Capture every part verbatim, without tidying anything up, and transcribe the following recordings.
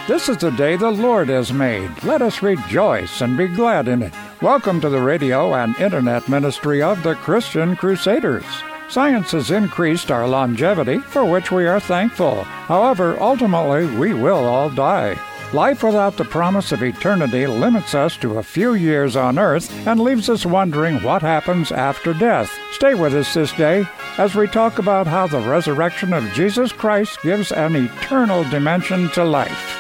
This is the day the Lord has made. Let us rejoice and be glad in it. Welcome to the radio and internet ministry of the Christian Crusaders. Science has increased our longevity, for which we are thankful. However, ultimately, we will all die. Life without the promise of eternity limits us to a few years on earth and leaves us wondering what happens after death. Stay with us this day as we talk about how the resurrection of Jesus Christ gives an eternal dimension to life.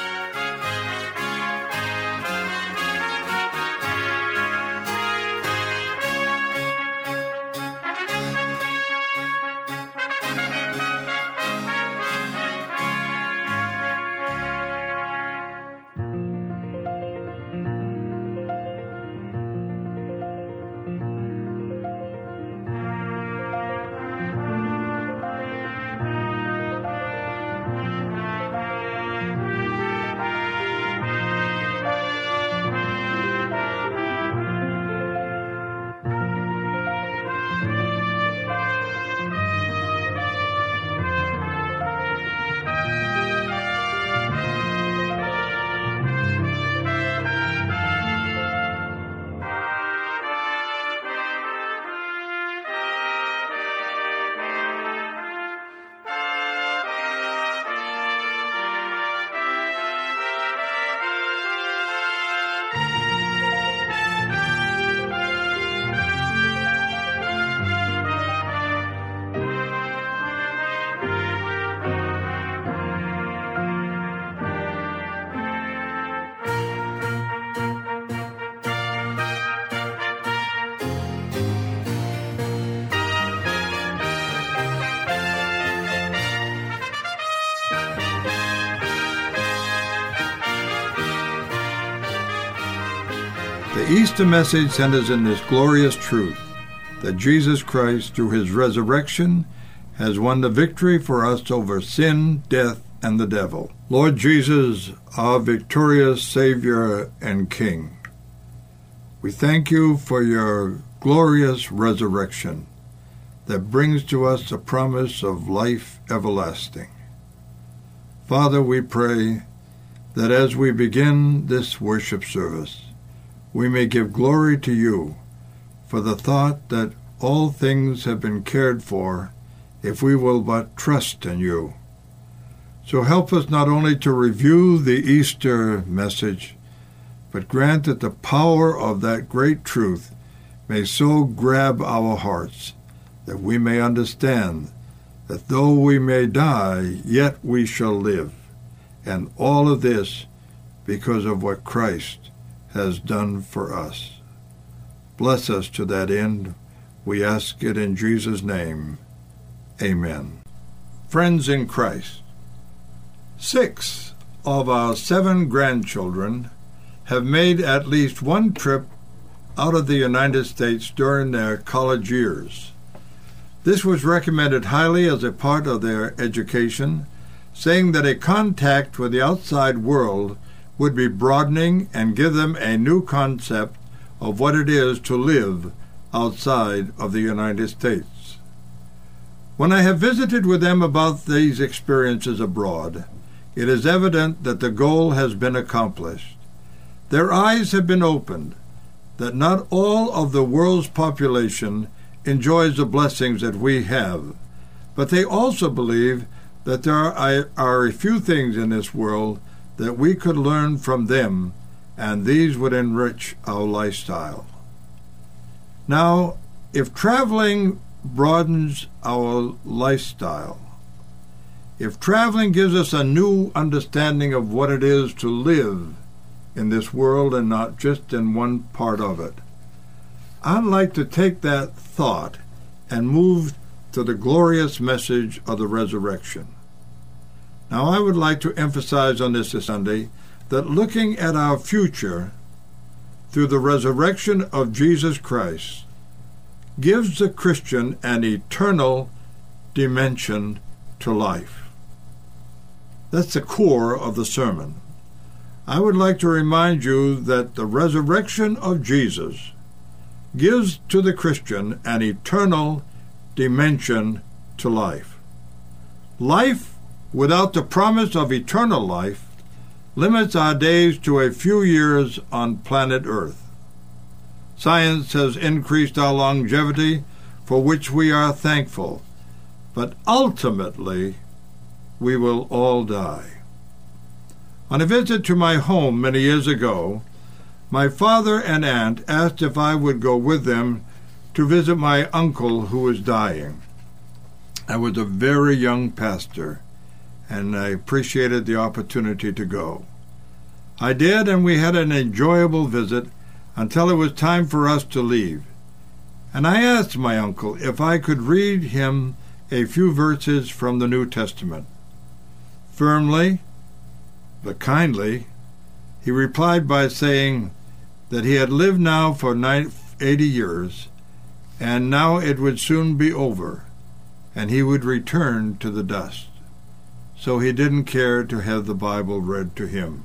The Easter message centers in this glorious truth that Jesus Christ, through his resurrection, has won the victory for us over sin, death, and the devil. Lord Jesus, our victorious Savior and King, we thank you for your glorious resurrection that brings to us the promise of life everlasting. Father, we pray that as we begin this worship service, we may give glory to you for the thought that all things have been cared for if we will but trust in you. So help us not only to review the Easter message, but grant that the power of that great truth may so grab our hearts that we may understand that though we may die, yet we shall live. And all of this because of what Christ has done for us. Bless us to that end. We ask it in Jesus' name. Amen. Friends in Christ, six of our seven grandchildren have made at least one trip out of the United States during their college years. This was recommended highly as a part of their education, saying that a contact with the outside world would be broadening and give them a new concept of what it is to live outside of the United States. When I have visited with them about these experiences abroad, it is evident that the goal has been accomplished. Their eyes have been opened that not all of the world's population enjoys the blessings that we have, but they also believe that there are, are a few things in this world that we could learn from them, and these would enrich our lifestyle. Now, if traveling broadens our lifestyle, if traveling gives us a new understanding of what it is to live in this world and not just in one part of it, I'd like to take that thought and move to the glorious message of the resurrection. Now, I would like to emphasize on this Sunday that looking at our future through the resurrection of Jesus Christ gives the Christian an eternal dimension to life. That's the core of the sermon. I would like to remind you that the resurrection of Jesus gives to the Christian an eternal dimension to life. Life without the promise of eternal life limits our days to a few years on planet Earth. Science has increased our longevity, for which we are thankful, but ultimately we will all die. On a visit to my home many years ago, my father and aunt asked if I would go with them to visit my uncle who was dying. I was a very young pastor, and I appreciated the opportunity to go. I did, and we had an enjoyable visit until it was time for us to leave. And I asked my uncle if I could read him a few verses from the New Testament. Firmly, but kindly, he replied by saying that he had lived now for eighty years, and now it would soon be over, and he would return to the dust. So he didn't care to have the Bible read to him.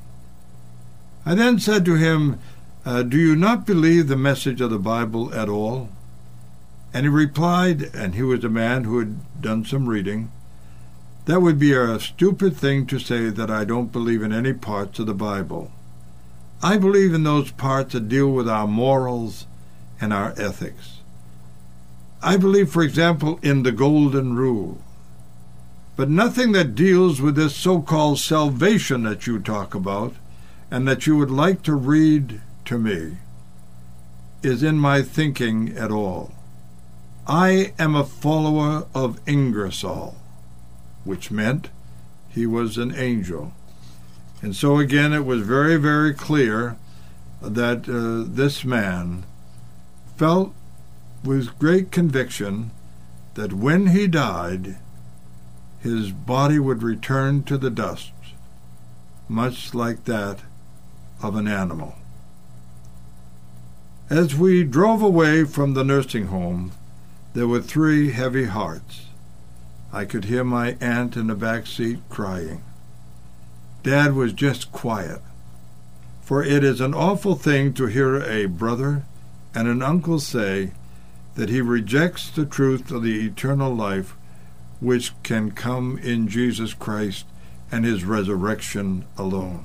I then said to him, uh, do you not believe the message of the Bible at all? And he replied, and he was a man who had done some reading, that would be a stupid thing to say that I don't believe in any parts of the Bible. I believe in those parts that deal with our morals and our ethics. I believe, for example, in the Golden Rule. But nothing that deals with this so-called salvation that you talk about and that you would like to read to me is in my thinking at all. I am a follower of Ingersoll, which meant he was an angel. And so again, it was very, very clear that uh, this man felt with great conviction that when he died, his body would return to the dust, much like that of an animal. As we drove away from the nursing home, there were three heavy hearts. I could hear my aunt in the back seat crying. Dad was just quiet, for it is an awful thing to hear a brother and an uncle say that he rejects the truth of the eternal life which can come in Jesus Christ and his resurrection alone.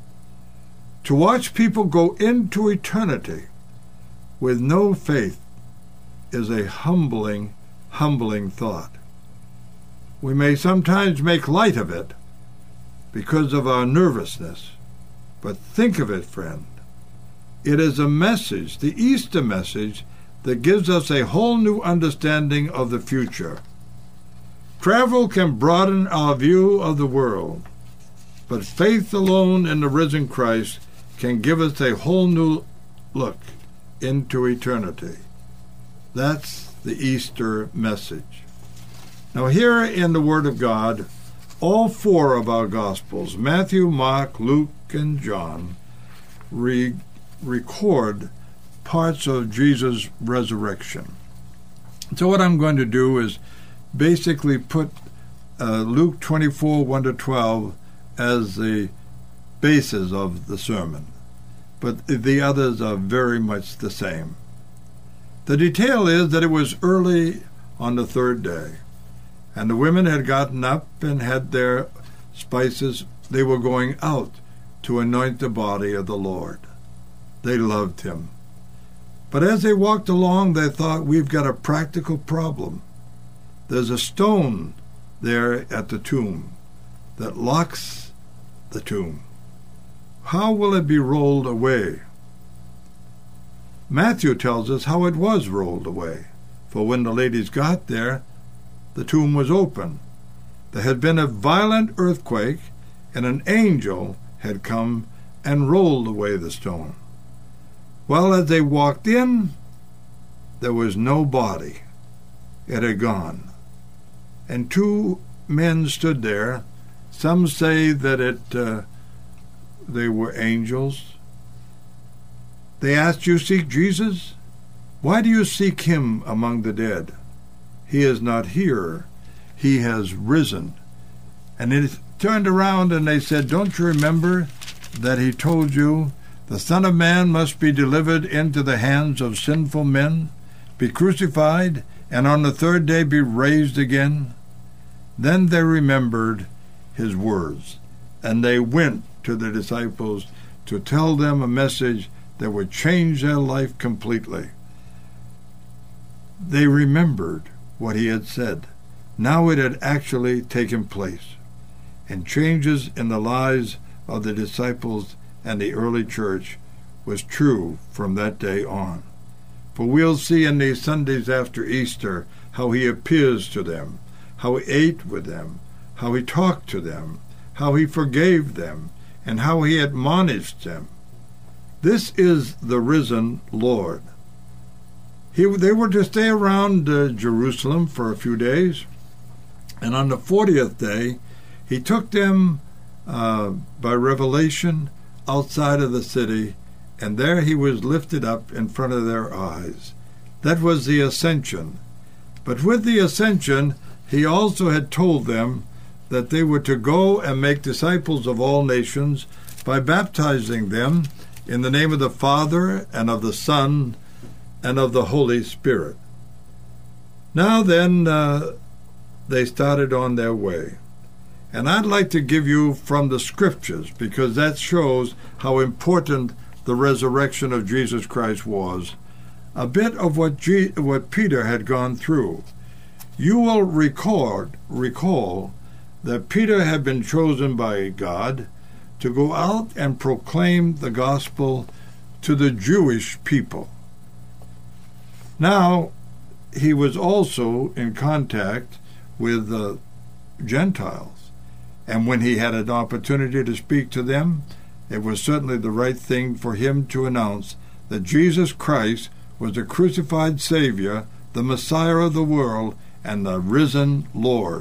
To watch people go into eternity with no faith is a humbling, humbling thought. We may sometimes make light of it because of our nervousness, but think of it, friend. It is a message, the Easter message, that gives us a whole new understanding of the future. Travel can broaden our view of the world, but faith alone in the risen Christ can give us a whole new look into eternity. That's the Easter message. Now here in the Word of God, all four of our Gospels, Matthew, Mark, Luke, and John, re- record parts of Jesus' resurrection. So what I'm going to do is basically put uh, Luke twenty-four, one to twelve as the basis of the sermon, but the others are very much the same. The detail is that it was early on the third day, and the women had gotten up and had their spices. They were going out to anoint the body of the Lord. They loved him. But as they walked along, they thought, we've got a practical problem. There's a stone there at the tomb that locks the tomb. How will it be rolled away? Matthew tells us how it was rolled away. For when the ladies got there, the tomb was open. There had been a violent earthquake, and an angel had come and rolled away the stone. Well, as they walked in, there was no body. It had gone. And two men stood there. Some say that it uh, they were angels. They asked, you seek Jesus? Why do you seek him among the dead? He is not here. He has risen. And they turned around and they said, don't you remember that he told you the Son of Man must be delivered into the hands of sinful men, be crucified, and on the third day be raised again? Then they remembered his words, and they went to the disciples to tell them a message that would change their life completely. They remembered what he had said. Now it had actually taken place, and changes in the lives of the disciples and the early church was true from that day on. For we'll see in these Sundays after Easter how he appears to them, how he ate with them, how he talked to them, how he forgave them, and how he admonished them. This is the risen Lord. He, they were to stay around uh, Jerusalem for a few days, and on the fortieth day, he took them uh, by revelation outside of the city, and there he was lifted up in front of their eyes. That was the ascension. But with the ascension, he also had told them that they were to go and make disciples of all nations by baptizing them in the name of the Father and of the Son and of the Holy Spirit. Now then, uh, they started on their way. And I'd like to give you from the Scriptures, because that shows how important the resurrection of Jesus Christ was, a bit of what G- what Peter had gone through. You will record, recall that Peter had been chosen by God to go out and proclaim the gospel to the Jewish people. Now, he was also in contact with the Gentiles, and when he had an opportunity to speak to them, it was certainly the right thing for him to announce that Jesus Christ was the crucified Savior, the Messiah of the world, and the risen Lord.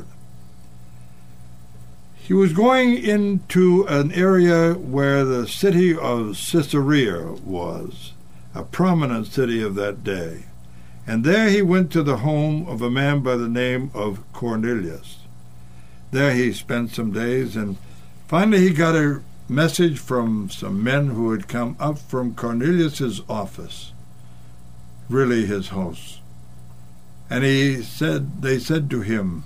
He was going into an area where the city of Caesarea was, a prominent city of that day. And there he went to the home of a man by the name of Cornelius. There he spent some days, and finally he got a message from some men who had come up from Cornelius's office, really his house. And he said, they said to him,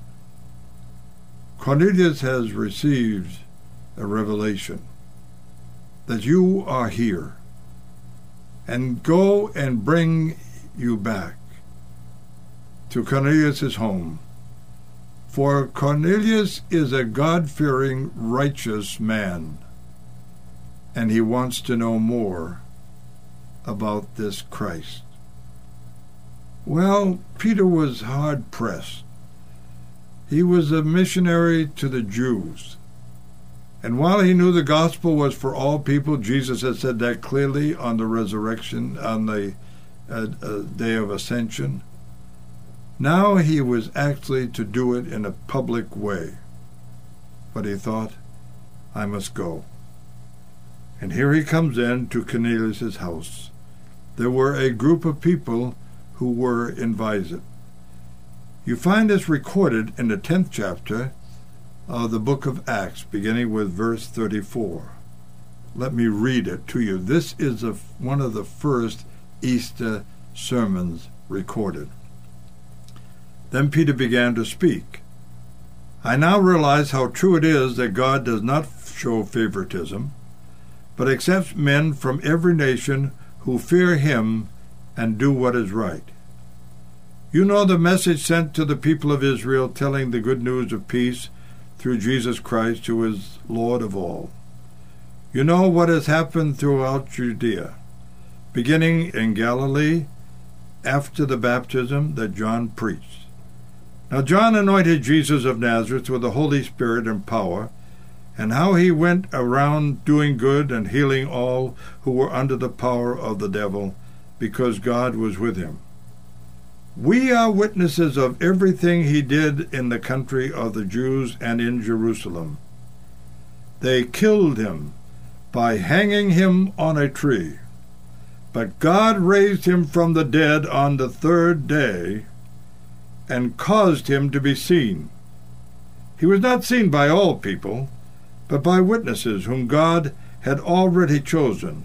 Cornelius has received a revelation that you are here, and go and bring you back to Cornelius's home. For Cornelius is a God-fearing, righteous man, and he wants to know more about this Christ. Well, Peter was hard-pressed. He was a missionary to the Jews. And while he knew the gospel was for all people, Jesus had said that clearly on the resurrection, on the uh, uh, day of ascension, now he was actually to do it in a public way. But he thought, I must go. And here he comes in to Cornelius' house. There were a group of people who were invited. You find this recorded in the tenth chapter of the book of Acts, beginning with verse thirty-four. Let me read it to you. This is a, one of the first Easter sermons recorded. Then Peter began to speak. I now realize how true it is that God does not show favoritism, but accepts men from every nation who fear him and do what is right. You know the message sent to the people of Israel, telling the good news of peace through Jesus Christ, who is Lord of all. You know what has happened throughout Judea, beginning in Galilee after the baptism that John preached. Now John anointed Jesus of Nazareth with the Holy Spirit and power, and how he went around doing good and healing all who were under the power of the devil, because God was with him. We are witnesses of everything he did in the country of the Jews and in Jerusalem. They killed him by hanging him on a tree, but God raised him from the dead on the third day and caused him to be seen. He was not seen by all people, but by witnesses whom God had already chosen.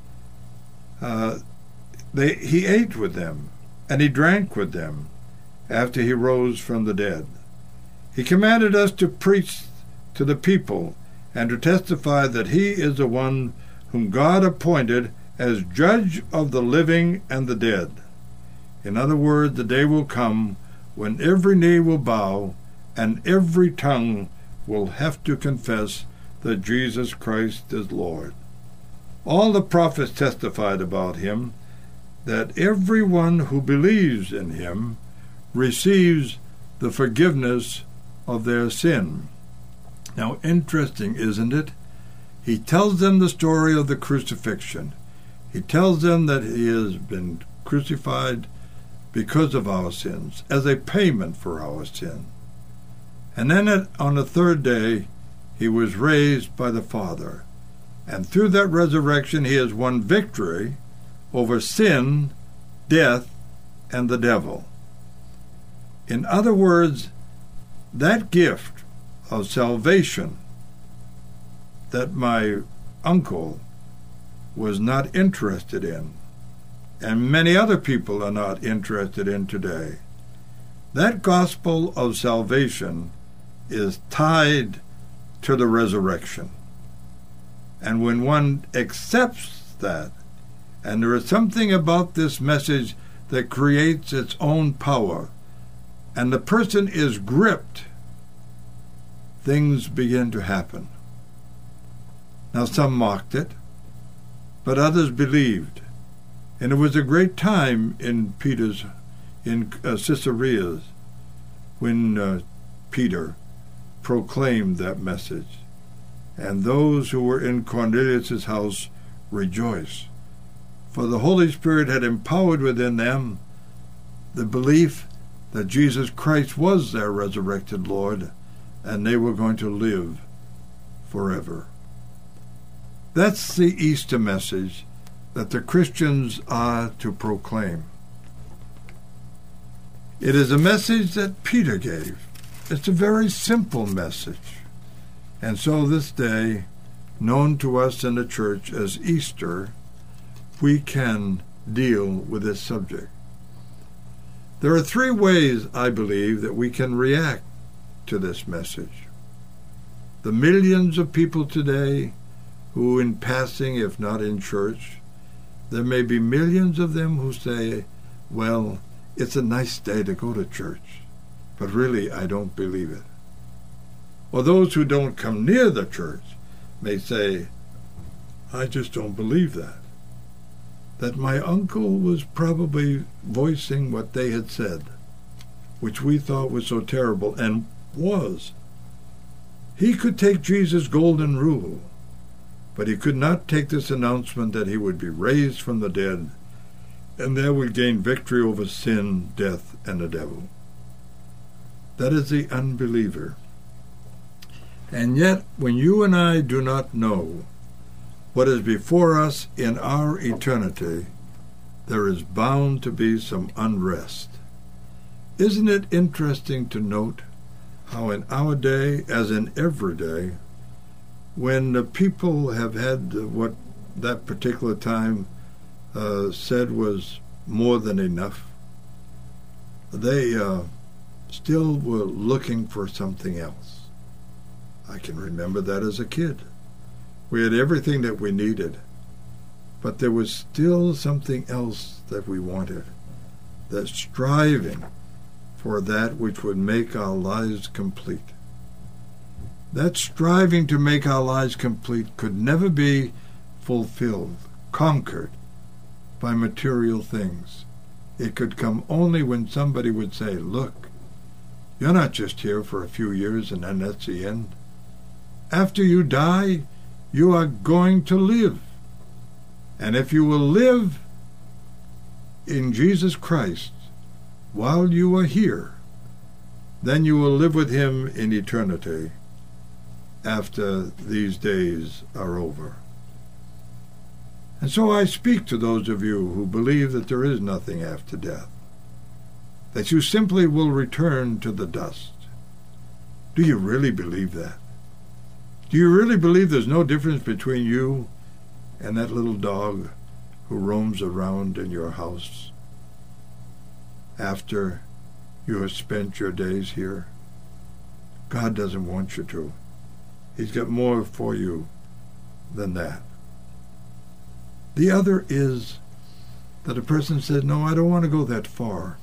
Uh, they, he ate with them, and he drank with them after he rose from the dead. He commanded us to preach to the people and to testify that he is the one whom God appointed as judge of the living and the dead. In other words, the day will come when every knee will bow and every tongue will have to confess that Jesus Christ is Lord. All the prophets testified about him, that everyone who believes in him receives the forgiveness of their sin. Now, interesting, isn't it? He tells them the story of the crucifixion. He tells them that he has been crucified because of our sins, as a payment for our sin. And then on the third day, he was raised by the Father. And through that resurrection, he has won victory over sin, death, and the devil. In other words, that gift of salvation that my uncle was not interested in, and many other people are not interested in today, that gospel of salvation is tied to the resurrection. And when one accepts that, and there is something about this message that creates its own power, and the person is gripped, things begin to happen. Now, some mocked it, but others believed. And it was a great time in Peter's, in uh, Caesarea's, when uh, Peter proclaimed that message. And those who were in Cornelius' house rejoiced, for the Holy Spirit had empowered within them the belief that Jesus Christ was their resurrected Lord, and they were going to live forever. That's the Easter message that the Christians are to proclaim. It is a message that Peter gave. It's a very simple message. And so this day, known to us in the church as Easter, we can deal with this subject. There are three ways, I believe, that we can react to this message. The millions of people today who, in passing, if not in church, there may be millions of them who say, well, it's a nice day to go to church, but really I don't believe it. Or those who don't come near the church may say, I just don't believe that. That my uncle was probably voicing what they had said, which we thought was so terrible, and was. He could take Jesus' golden rule, but he could not take this announcement that he would be raised from the dead, and there would gain victory over sin, death, and the devil. That is the unbeliever. And yet, when you and I do not know what is before us in our eternity, there is bound to be some unrest. Isn't it interesting to note how in our day, as in every day, when the people have had what that particular time uh, said was more than enough, they uh, still were looking for something else. I can remember that as a kid. We had everything that we needed, but there was still something else that we wanted, that striving for that which would make our lives complete. That striving to make our lives complete could never be fulfilled, conquered by material things. It could come only when somebody would say, look, you're not just here for a few years and then that's the end. After you die, you are going to live. And if you will live in Jesus Christ while you are here, then you will live with him in eternity after these days are over. And so I speak to those of you who believe that there is nothing after death, that you simply will return to the dust. Do you really believe that? Do you really believe there's no difference between you and that little dog who roams around in your house after you have spent your days here? God doesn't want you to. He's got more for you than that. The other is that a person says, no, I don't want to go that far.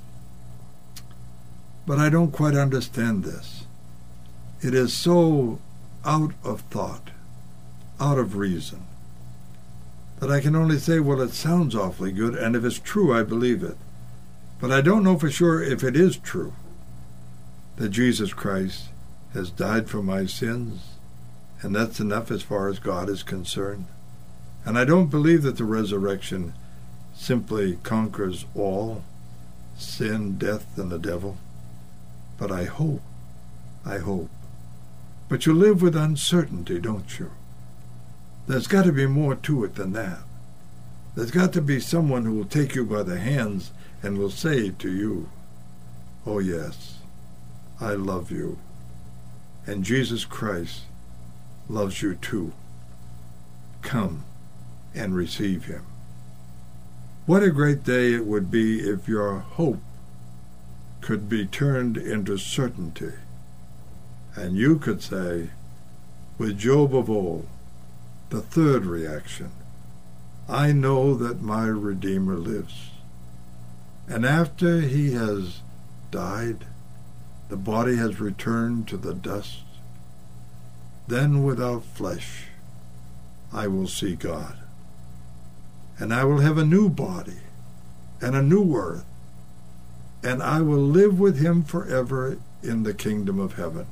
But I don't quite understand this. It is so out of thought, out of reason, that I can only say, well, it sounds awfully good, and if it's true, I believe it. But I don't know for sure if it is true that Jesus Christ has died for my sins, and that's enough as far as God is concerned. And I don't believe that the resurrection simply conquers all, sin, death, and the devil. But I hope, I hope. But you live with uncertainty, don't you? There's got to be more to it than that. There's got to be someone who will take you by the hands and will say to you, oh yes, I love you. And Jesus Christ loves you too. Come and receive him. What a great day it would be if your hope could be turned into certainty. And you could say, with Job of old, the third reaction, I know that my Redeemer lives. And after he has died, the body has returned to the dust. Then without flesh, I will see God. And I will have a new body and a new earth, and I will live with him forever in the kingdom of heaven.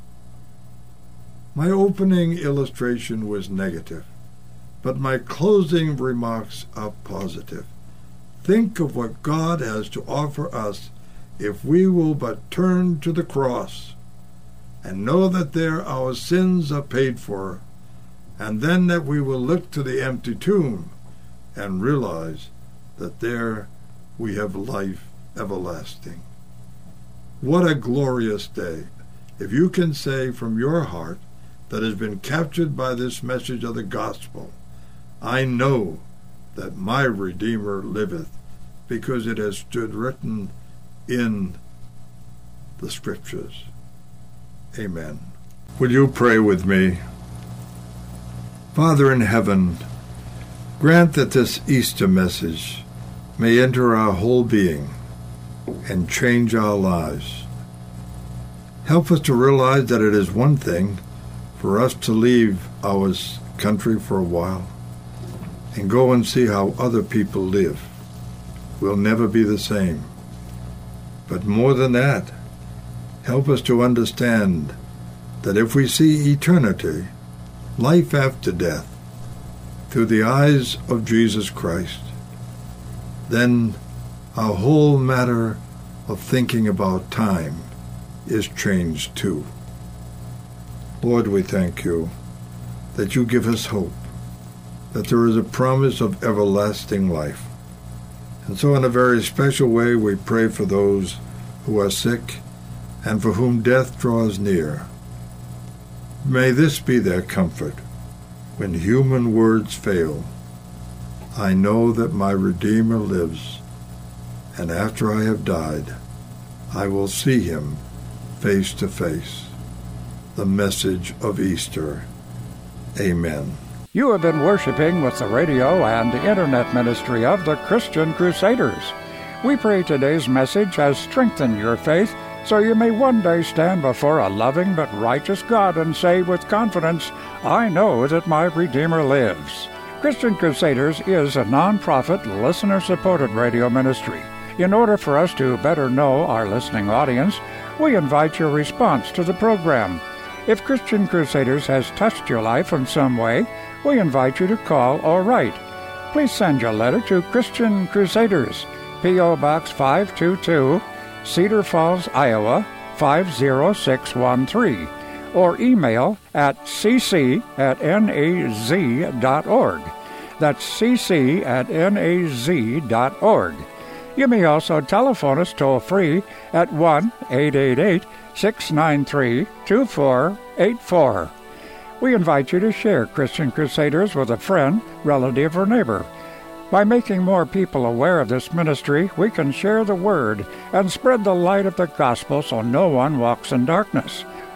My opening illustration was negative, but my closing remarks are positive. Think of what God has to offer us if we will but turn to the cross and know that there our sins are paid for, and then that we will look to the empty tomb and realize that there we have life everlasting. What a glorious day if you can say from your heart that has been captured by this message of the gospel, I know that my Redeemer liveth, because it has stood written in the Scriptures. Amen. Will you pray with me? Father in heaven, grant that this Easter message may enter our whole being and change our lives. Help us to realize that it is one thing for us to leave our country for a while and go and see how other people live. We'll never be the same. But more than that, help us to understand that if we see eternity, life after death, through the eyes of Jesus Christ, then our whole matter of thinking about time is changed too. Lord, we thank you that you give us hope, that there is a promise of everlasting life. And so in a very special way we pray for those who are sick and for whom death draws near. May this be their comfort when human words fail. I know that my Redeemer lives, and after I have died, I will see him face to face. The message of Easter. Amen. You have been worshiping with the radio and internet ministry of the Christian Crusaders. We pray today's message has strengthened your faith so you may one day stand before a loving but righteous God and say with confidence, I know that my Redeemer lives. Christian Crusaders is a non-profit, listener-supported radio ministry. In order for us to better know our listening audience, we invite your response to the program. If Christian Crusaders has touched your life in some way, we invite you to call or write. Please send your letter to Christian Crusaders, P O. Box five two two, Cedar Falls, Iowa, five zero six one three, or email at cc at naz dot org. That's cc at naz dot org. You may also telephone us toll-free at one eight eight eight, six nine three, two four eight four. We invite you to share Christian Crusaders with a friend, relative, or neighbor. By making more people aware of this ministry, we can share the word and spread the light of the gospel so no one walks in darkness.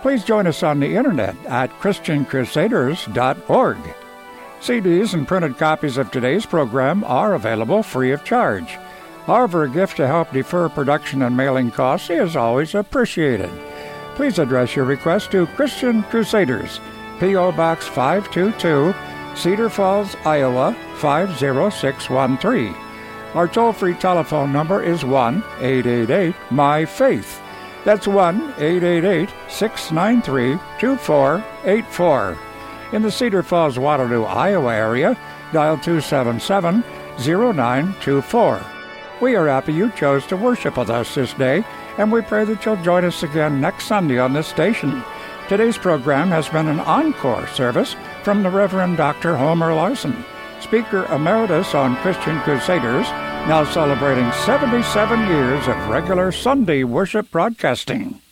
Please join us on the internet at Christian Crusaders dot org. C Ds and printed copies of today's program are available free of charge. However, a gift to help defer production and mailing costs is always appreciated. Please address your request to Christian Crusaders, P O. Box five two two, Cedar Falls, Iowa five zero six one three. Our toll-free telephone number is one eight eight eight, M Y FAITH. That's one eight eight eight, six nine three, two four eight four. In the Cedar Falls, Waterloo, Iowa area, dial two seven seven, zero nine two four. We are happy you chose to worship with us this day, and we pray that you'll join us again next Sunday on this station. Today's program has been an encore service from the Reverend Doctor Homer Larson, Speaker Emeritus on Christian Crusaders, now celebrating seventy-seven years of regular Sunday worship broadcasting.